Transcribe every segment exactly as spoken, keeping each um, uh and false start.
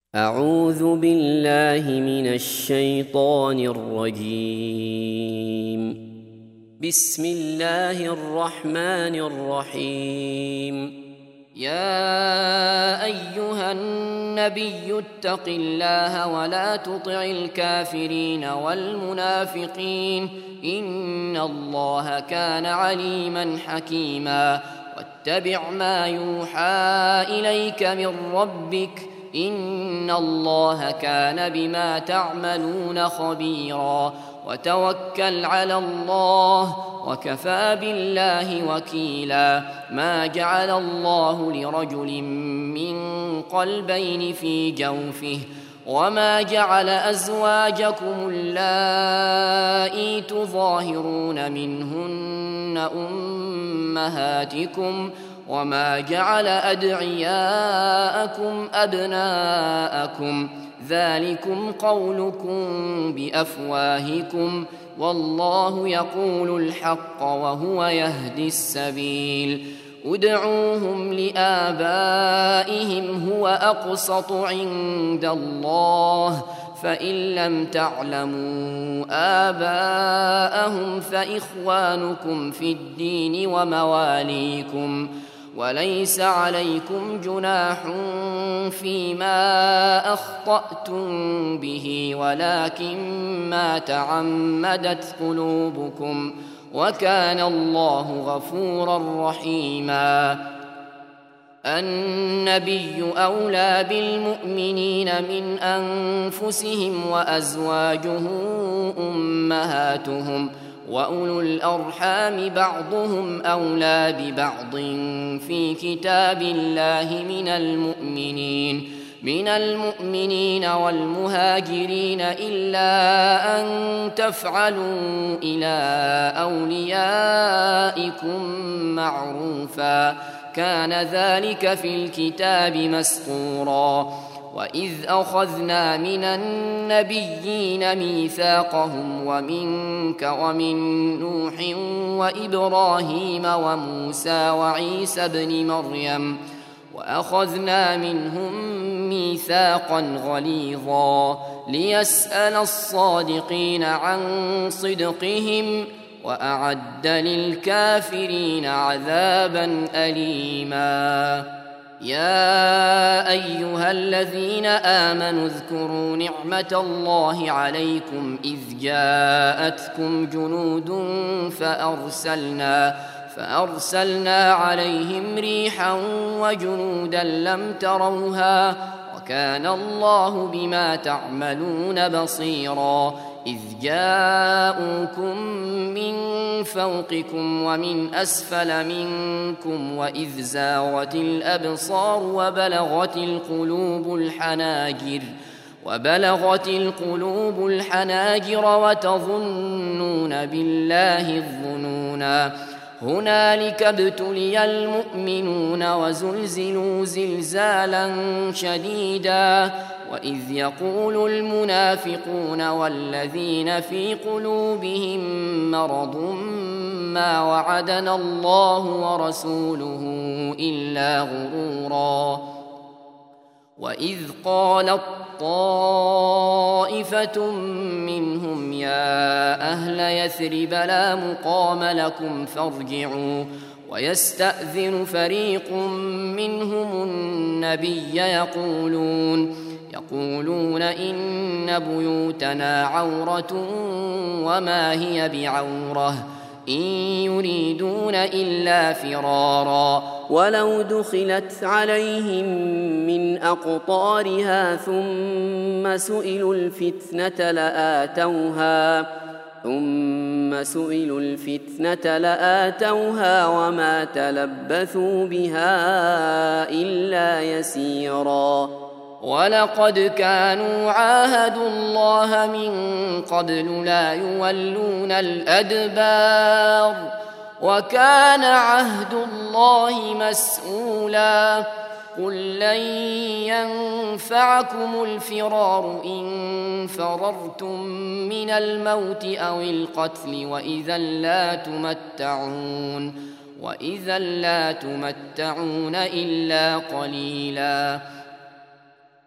أعوذ بالله من الشيطان الرجيم. بسم الله الرحمن الرحيم. يا أيها النبي اتق الله ولا تطع الكافرين والمنافقين إن الله كان عليما حكيما. واتبع ما يوحى إليك من ربك إن الله كان بما تعملون خبيرا. وتوكل على الله وكفى بالله وكيلا. ما جعل الله لرجل من قلبين في جوفه وما جعل أزواجكم اللائي تظاهرون منهن أمهاتكم وما جعل أدعياءكم أبناءكم ذلكم قولكم بأفواهكم والله يقول الحق وهو يهدي السبيل. ادعوهم لآبائهم هو أقسط عند الله فإن لم تعلموا آباءهم فإخوانكم في الدين ومواليكم وليس عليكم جناح فيما أخطأتم به ولكن ما تعمدت قلوبكم وكان الله غفورا رحيما. النبي أولى بالمؤمنين من أنفسهم وأزواجه أمهاتهم وأولو الأرحام بعضهم أولى ببعض في كتاب الله من المؤمنين من المؤمنين والمهاجرين إلا أن تفعلوا إلى أوليائكم معروفا كان ذلك في الكتاب مسطورا. وإذ أخذنا من النبيين ميثاقهم ومنك ومن نوح وإبراهيم وموسى وعيسى ابن مريم وأخذنا منهم ميثاقا غليظا ليسأل الصادقين عن صدقهم وأعد للكافرين عذابا أليما. يا أيها الذين آمنوا اذكروا نعمة الله عليكم إذ جاءتكم جنود فأرسلنا فأرسلنا عليهم ريحا وجنودا لم تروها وكان الله بما تعملون بصيرا. إذ جاءوكم من فوقكم ومن أسفل منكم وإذ زاغت الأبصار وبلغت القلوب الحناجر وبلغت القلوب الحناجر وتظنون بالله الظنونا. هنالك ابتلي المؤمنون وزلزلوا زلزالا شديدا. وإذ يقول المنافقون والذين في قلوبهم مرض ما وعدنا الله ورسوله إلا غرورا. وإذ قالت طائفة منهم يا أهل يثرب لا مقام لكم فارجعوا ويستأذن فريق منهم النبي يقولون يقولون إن بيوتنا عورة وما هي بعورة إن يريدون إلا فرارا ولو دخلت عليهم من أقطارها ثم سئلوا الفتنة لآتوها ثم سئلوا الفتنة لآتوها وما تلبثوا بها إلا يسيرا. ولقد كانوا عاهدوا الله من قبل لا يولون الأدبار وكان عهد الله مسؤولا. قل لن ينفعكم الفرار إن فررتم من الموت أو القتل وإذا لا تمتعون وإذا لا تمتعون إلا قليلا.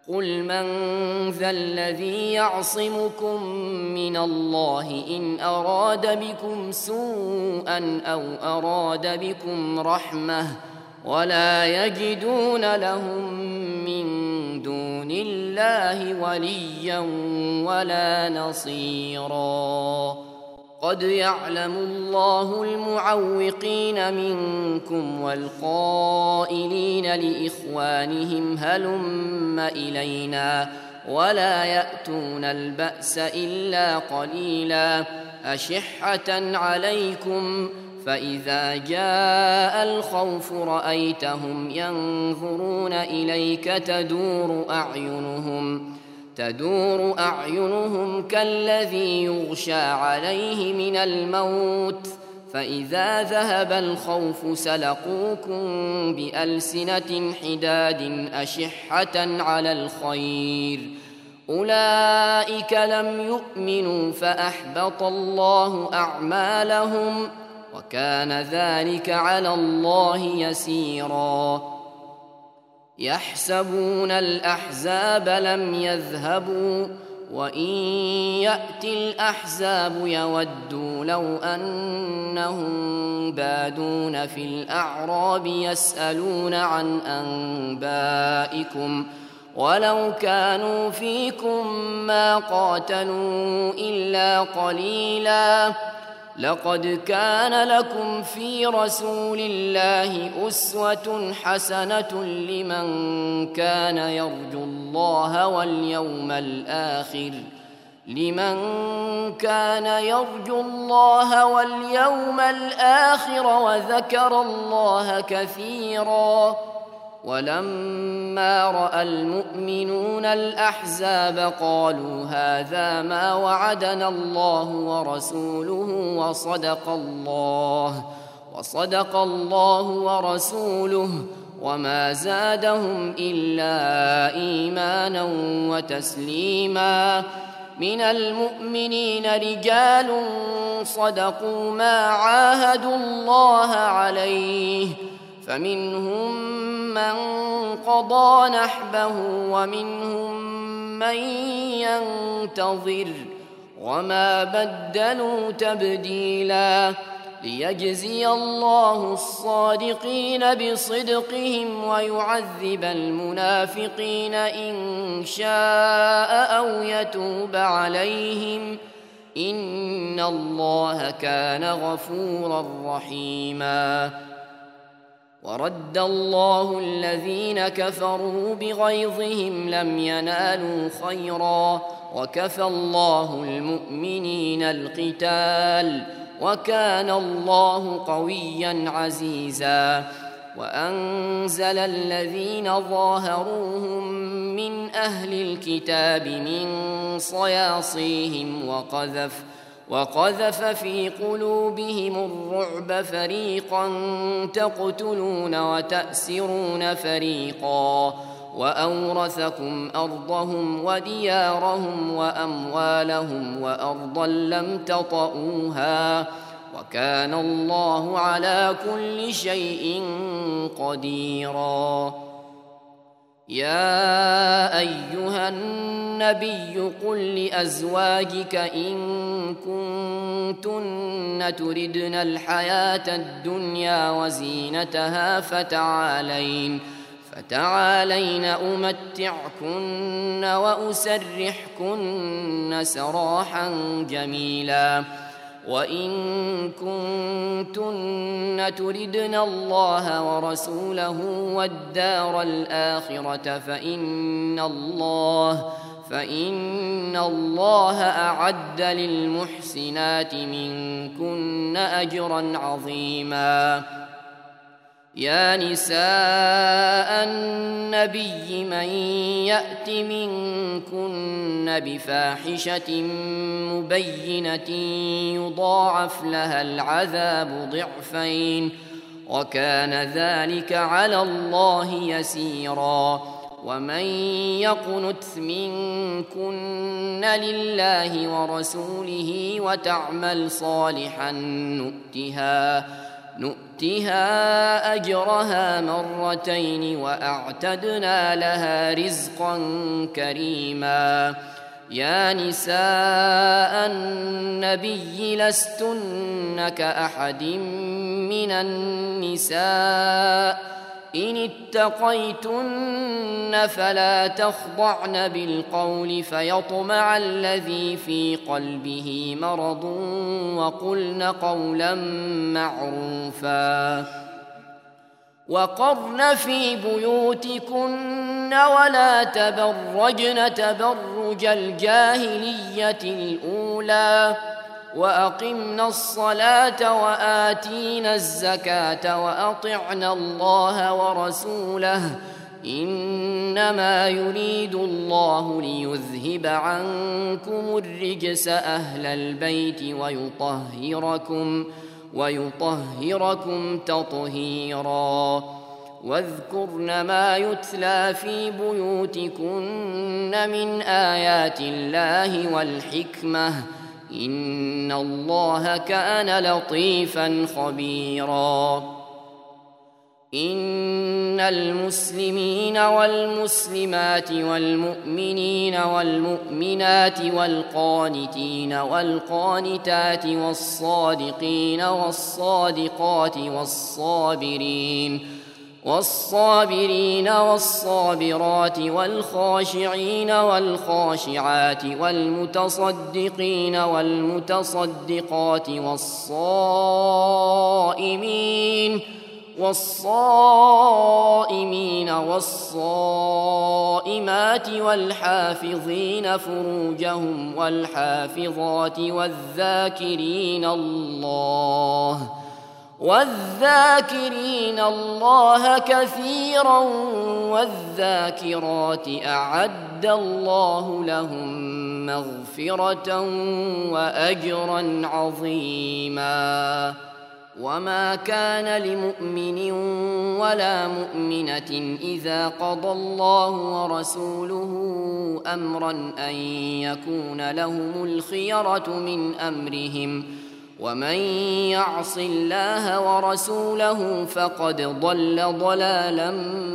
قل من ذا الذي يعصمكم من الله إن أراد بكم سوءا أو أراد بكم رحمة ولا يجدون لهم من دون الله وليا ولا نصيرا قد يعلم الله المعوقين منكم والقائلين لإخوانهم هلم إلينا ولا يأتون البأس إلا قليلا أشحة عليكم فإذا جاء الخوف رأيتهم ينظرون إليك تدور أعينهم تدور أعينهم كالذي يغشى عليه من الموت فإذا ذهب الخوف سلقوكم بألسنة حداد أشحة على الخير أولئك لم يؤمنوا فأحبط الله أعمالهم وكان ذلك على الله يسيرا يحسبون الأحزاب لم يذهبوا وإن يأتي الأحزاب يودوا لو أنهم بادون في الأعراب يسألون عن أنبائكم ولو كانوا فيكم ما قاتلوا إلا قليلا لقد كان لكم في رسول الله أسوة حسنة لمن كان يرجو الله واليوم الآخر لمن كان يرجو الله واليوم الآخر وذكر الله كثيرا ولما رأى المؤمنون الأحزاب قالوا هذا ما وعدنا الله ورسوله وصدق الله وصدق الله ورسوله وما زادهم إلا إيمانا وتسليما من المؤمنين رجال صدقوا ما عاهدوا الله عليه فمنهم من قضى نحبه ومنهم من ينتظر وما بدلوا تبديلا ليجزي الله الصادقين بصدقهم ويعذب المنافقين إن شاء أو يتوب عليهم إن الله كان غفورا رحيما ورد الله الذين كفروا بغيظهم لم ينالوا خيرا وكفى الله المؤمنين القتال وكان الله قويا عزيزا وأنزل الذين ظاهروهم من أهل الكتاب من صياصيهم وقذف وقذف في قلوبهم الرعب فريقا تقتلون وتأسرون فريقا وأورثكم أرضهم وديارهم وأموالهم وأرضا لم تطئوها وكان الله على كل شيء قديرا يا أيها النبي قل لأزواجك إن كنتن تردن الحياة الدنيا وزينتها فتعالين فتعالين أمتعكن وأسرحكن سراحا جميلا وإن كنتن تردن الله ورسوله والدار الآخرة فإن الله فإن الله أعد للمحسنات منكن أجرا عظيما يا نساء النبي من يأت منكن بفاحشة مبينة يضاعف لها العذاب ضعفين وكان ذلك على الله يسيرا ومن يقنت منكن لله ورسوله وتعمل صالحا نؤتها نؤتها أجرها مرتين وأعتدنا لها رزقا كريما. يا نساء النبي لستن كأحد من النساء إن اتقيتن فلا تخضعن بالقول فيطمع الذي في قلبه مرض وقلن قولا معروفا. وقرن في بيوتكن ولا تبرجن تبرج الجاهلية الأولى وأقمنا الصلاة وآتينا الزكاة وأطعنا الله ورسوله إنما يريد الله ليذهب عنكم الرجس أهل البيت ويطهركم ويطهركم تطهيرا. واذكرن ما يتلى في بيوتكن من آيات الله والحكمة إن الله كان لطيفا خبيرا. إن المسلمين والمسلمات والمؤمنين والمؤمنات والقانتين والقانتات والصادقين والصادقات والصابرين والصابرين والصابرات والخاشعين والخاشعات والمتصدقين والمتصدقات والصائمين والصائمين والصائمات والحافظين فروجهم والحافظات والذاكرين الله والذاكرين الله كثيرا والذاكرات أعد الله لهم مغفرة وأجرا عظيما. وما كان لمؤمن ولا مؤمنة إذا قضى الله ورسوله أمرا أن يكون لهم الخيرة من أمرهم ومن يعص الله ورسوله فقد ضل ضلالا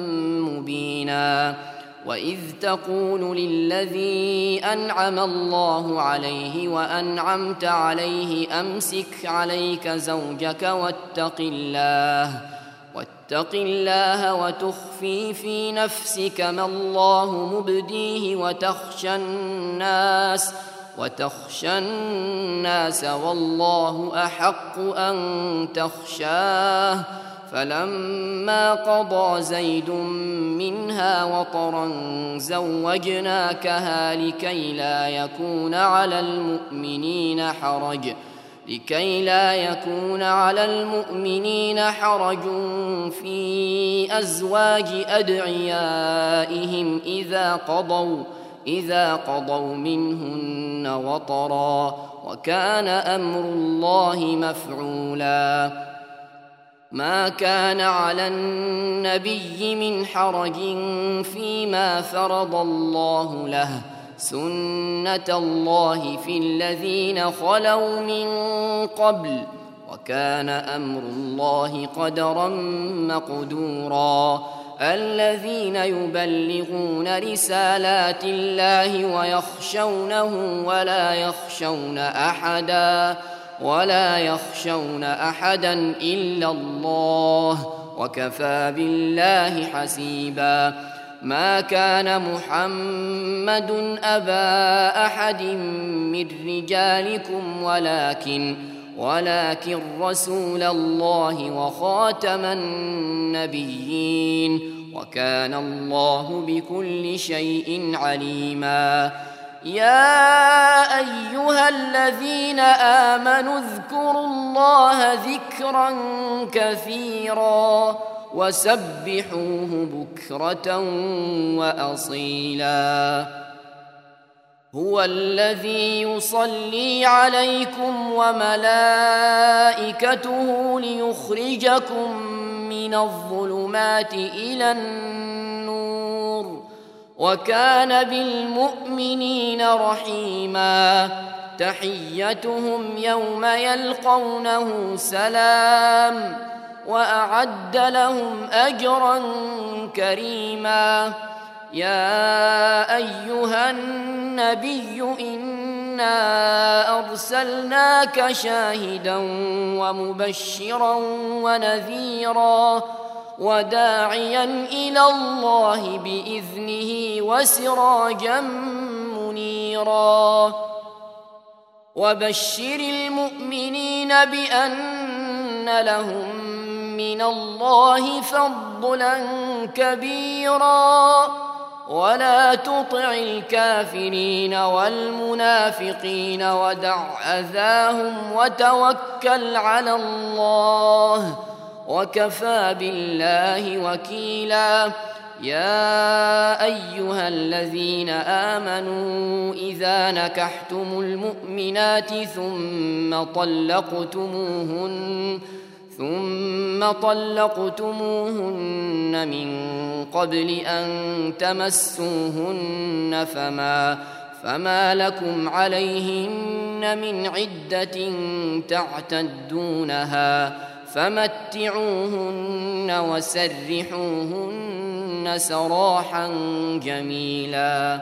مبينا. وإذ تقول للذي أنعم الله عليه وأنعمت عليه أمسك عليك زوجك واتق الله واتق الله وتخفي في نفسك ما الله مبديه وتخشى الناس وتخشى الناس والله أحق أن تخشاه. فلما قضى زيد منها وطرا زوجناكها لكي لا يكون على المؤمنين حرج لكي لا يكون على المؤمنين حرج في أزواج أدعيائهم إذا قضوا إذا قضوا منهن وطرا وكان أمر الله مفعولا. ما كان على النبي من حرج فيما فرض الله له سنة الله في الذين خلوا من قبل وكان أمر الله قدرا مقدورا. الذين يبلغون رسالات الله ويخشونه ولا يخشون أحدا ولا يخشون أحدا إلا الله وكفى بالله حسيبا. ما كان محمد أبا أحد من رجالكم ولكن ولكن رسول الله وخاتم النبيين وكان الله بكل شيء عليما. يا أيها الذين آمنوا اذكروا الله ذكرا كثيرا وسبحوه بكرة وأصيلا. هو الذي يصلي عليكم وملائكته ليخرجكم من الظلمات إلى النور وكان بالمؤمنين رحيما. تحيتهم يوم يلقونه سلام وأعد لهم أجرا كريما. يا أيها النبي إنا أرسلناك شاهدا ومبشرا ونذيرا وداعيا إلى الله بإذنه وسراجا منيرا. وبشر المؤمنين بأن لهم من الله فضلا كبيرا ولا تطع الكافرين والمنافقين ودع أذاهم وتوكل على الله وكفى بالله وكيلا. يا أيها الذين آمنوا إذا نكحتم المؤمنات ثم طلقتموهن ثم طلقتموهن من قبل أن تمسوهن فما فما لكم عليهن من عدة تعتدونها فمتعوهن وسرحوهن سراحا جميلا.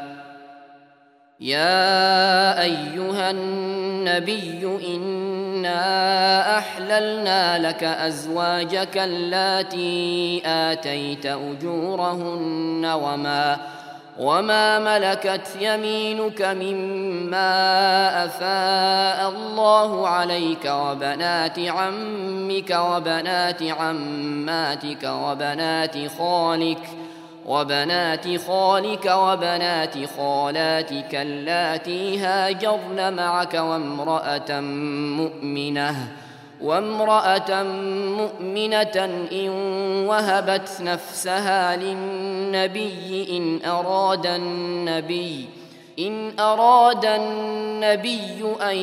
يا أيها النبي إنا أحللنا لك أزواجك اللاتي آتيت أجورهن وما وما ملكت يمينك مما أفاء الله عليك وبنات عمك وبنات عماتك وبنات خالك وبنات خالك وبنات خالاتك اللاتي هاجرن معك وامرأة مؤمنة وامرأة مؤمنة إن وهبت نفسها للنبي إن أراد النبي إن أراد النبي أن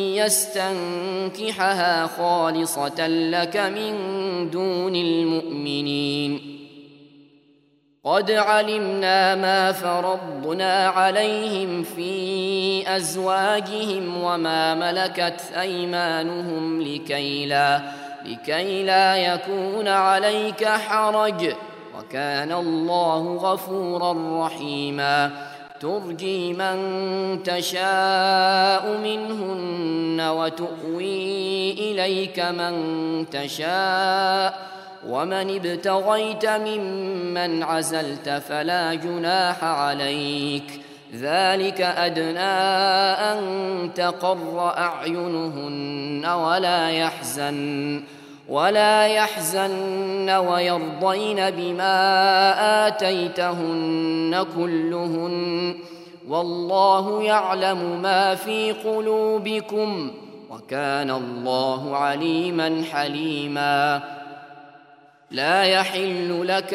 يستنكحها خالصة لك من دون المؤمنين. قد علمنا ما فرضنا عليهم في أزواجهم وما ملكت أيمانهم لكي لا, لكي لا يكون عليك حرج وكان الله غفورا رحيما. ترجي من تشاء منهن وتؤوي إليك من تشاء ومن ابتغيت ممن عزلت فلا جناح عليك ذلك أدنى أن تقر أعينهن ولا يحزن ولا يحزن ويرضين بما آتيتهن كلهن والله يعلم ما في قلوبكم وكان الله عليما حليما. لا يحل لك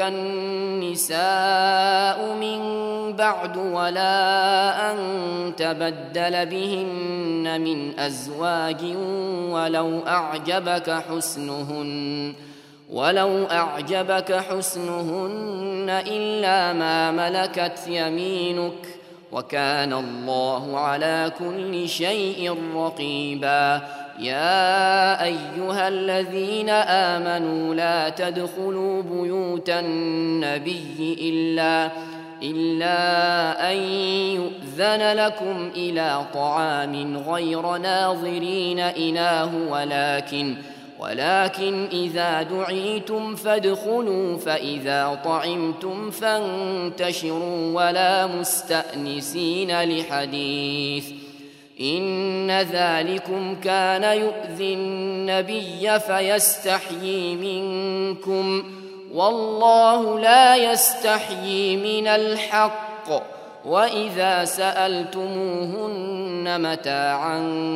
النساء من بعد ولا أن تبدل بهن من أزواج ولو أعجبك حسنهن ولو أعجبك حسنهن إلا ما ملكت يمينك وكان الله على كل شيء رقيبا. يا أيها الذين آمنوا لا تدخلوا بيوت النبي إلا, إلا أن يؤذن لكم إلى طعام غير ناظرين إناه ولكن, ولكن إذا دعيتم فادخلوا فإذا طعمتم فانتشروا ولا مستأنسين لحديث إن ذلكم كان يؤذي النبي فيستحيي منكم والله لا يستحيي من الحق. وإذا سألتموهن متاعا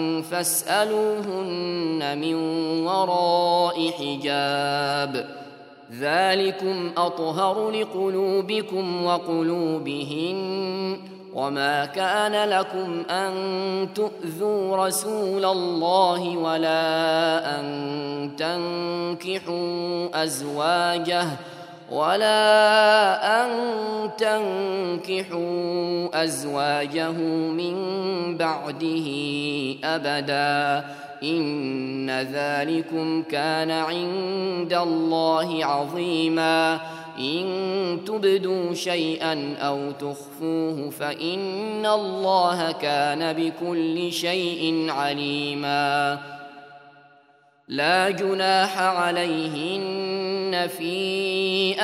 فاسألوهن من وراء حجاب ذلكم أطهر لقلوبكم وقلوبهن وما كان لكم أن تؤذوا رسول الله ولا أن تنكحوا أزواجه ولا أن تنكحوا أزواجه من بعده أبدا إن ذلكم كان عند الله عظيما إن تبدوا شيئا أو تخفوه فإن الله كان بكل شيء عليما لا جناح عليهن في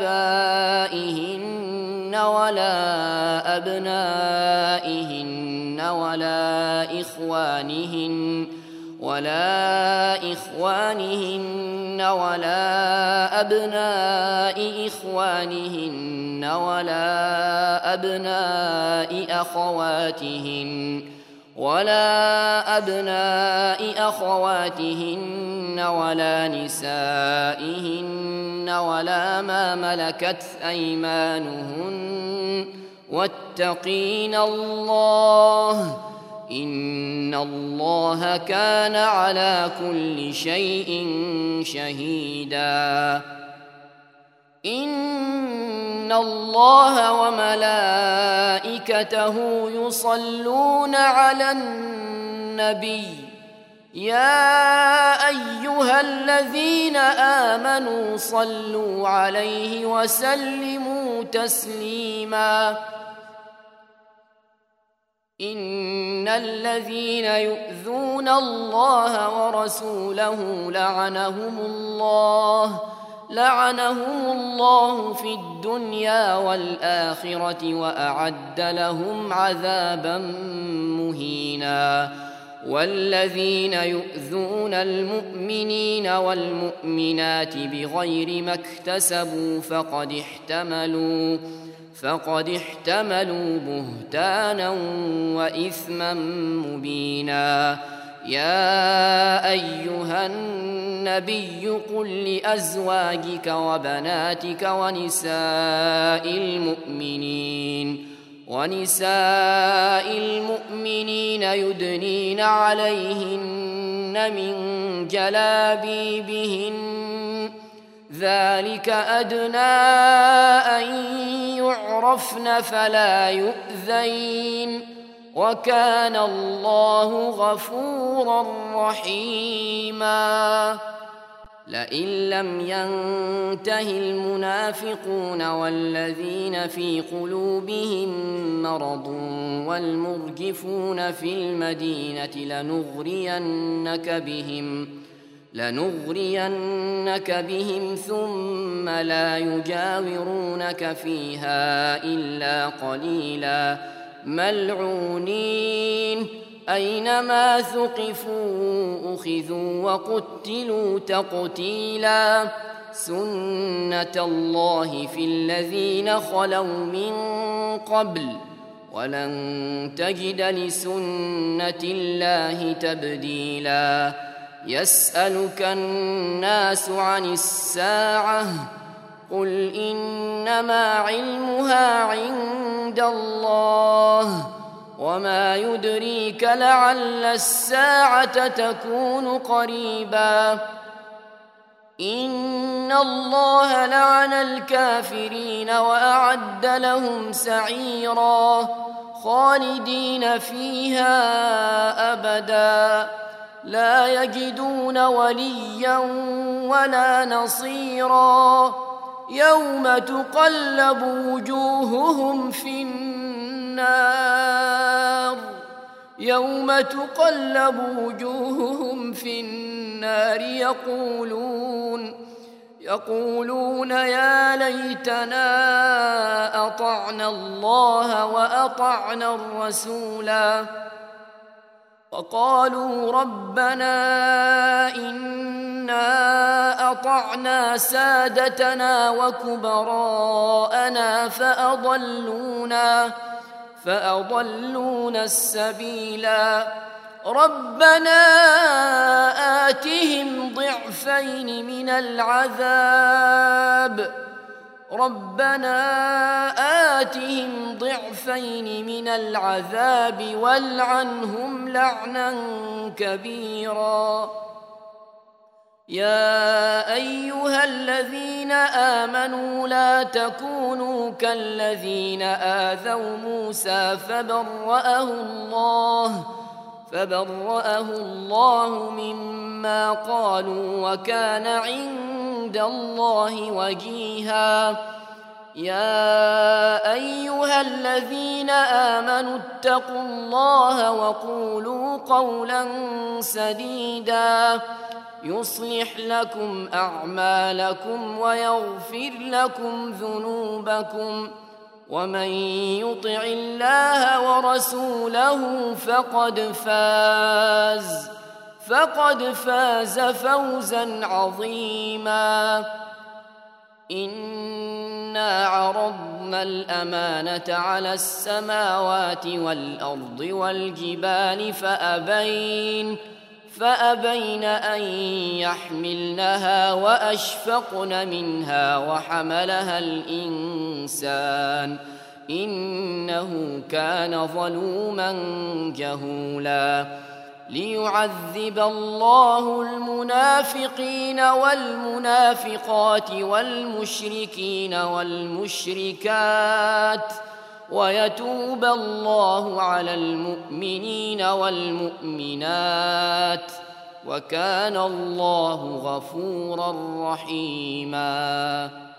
آبائهن ولا أبنائهن ولا إخوانهن ولا إخوانهن ولا أبناء إخوانهن ولا أبناء أخواتهن ولا أبناء أخواتهن ولا نسائهن ولا ما ملكت أيمانهن واتقين الله إن الله كان على كل شيء شهيدا إن الله وملائكته يصلون على النبي يا أيها الذين آمنوا صلوا عليه وسلموا تسليما إن الذين يؤذون الله ورسوله لعنهم الله لعنهم الله في الدنيا والآخرة وأعد لهم عذابا مهينا والذين يؤذون المؤمنين والمؤمنات بغير ما اكتسبوا فقد احتملوا فقد احتملوا بهتانا وإثما مبينا يا أيها النبي قل لأزواجك وبناتك ونساء المؤمنين ونساء المؤمنين يدنين عليهن من جلابيبهن ذلك أدنى أن يعرفن فلا يؤذين وكان الله غفورا رحيما لئن لم ينته المنافقون والذين في قلوبهم مرض والمرجفون في المدينة لنغرينك بهم لنغرينك بهم ثم لا يجاورونك فيها إلا قليلا ملعونين أينما ثقفوا أخذوا وقتلوا تقتيلا سنة الله في الذين خلوا من قبل ولن تجد لسنة الله تبديلا يسألك الناس عن الساعة قل إنما علمها عند الله وما يدريك لعل الساعة تكون قريبا إن الله لعن الكافرين وأعد لهم سعيرا خالدين فيها أبدا لا يجدون وليا ولا نصيرا يوم تقلب وجوههم في النار يوم تقلب وجوههم في النار يقولون يقولون يا ليتنا أطعنا الله وأطعنا الرسولا وقالوا ربنا إنا أطعنا سادتنا وكبراءنا فأضلونا فأضلونا السبيلا ربنا آتهم ضعفين من العذاب ربنا آتهم ضعفين من العذاب والعنهم لعنا كبيرا يا أيها الذين آمنوا لا تكونوا كالذين آذوا موسى فبرأه الله فبرأه الله مما قالوا وكان عند الله وجيها يا أيها الذين آمنوا اتقوا الله وقولوا قولا سديدا يصلح لكم أعمالكم ويغفر لكم ذنوبكم ومن يطع الله ورسوله فقد فاز فقد فاز فوزا عظيما إنا عرضنا الأمانة على السماوات والأرض والجبال فأبين فأبين أن يحملنها وأشفقن منها وحملها الإنسان إنه كان ظلوما جهولا ليعذب الله المنافقين والمنافقات والمشركين والمشركات ويتوب الله على المؤمنين والمؤمنات وكان الله غفورا رحيما